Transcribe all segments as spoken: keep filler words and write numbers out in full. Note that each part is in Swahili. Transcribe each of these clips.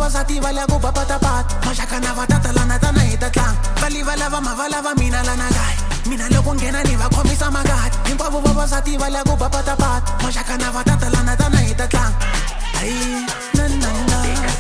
vavasati va le ku papatapat maxaka na va tatalana tana hi tatlang vali va lava mava lava mina lana kaya mina loko nghena ni va khomisa makati hinkwavo vavasati va le ku papatapat maxaka na va tatalana tana hi tatlang ai na na na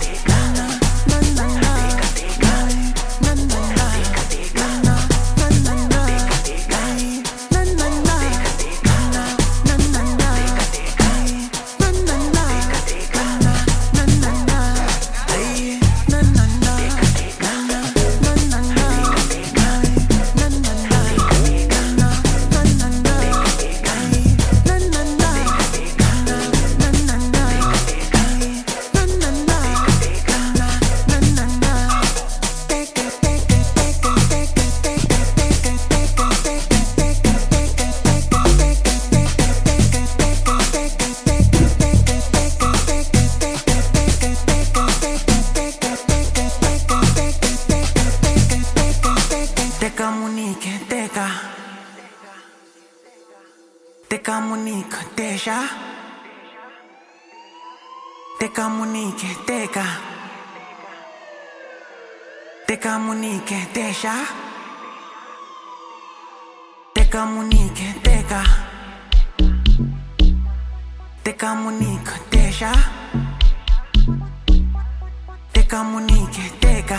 Teka Monique, Tesha. Teka Monique, Teka. Teka Monique, Tesha. Teka Monique, Teka. Teka Monique, Tesha. Teka Monique, Teka.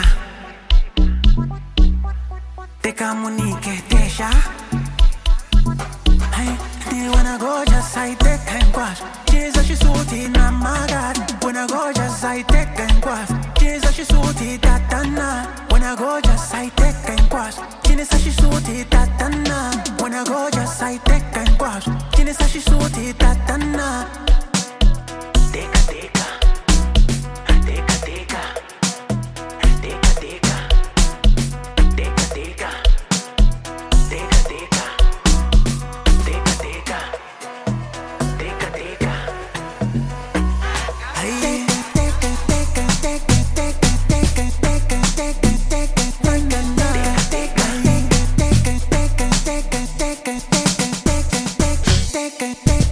Teka Monique, Tesha. Hey, do you wanna go just I take and quaff? Jesus, she's sooty, na my God. When I go just I take and quaff. Jesus, she's sooty, tatana. When I go just I take and quaff. Jesus, she's sooty, tatana. When I go just I take and quaff. Jesus, she's sooty, tatana. Teka, teka. Teka, teka. Teka, teka. Teka, teka. Teka, teka. Take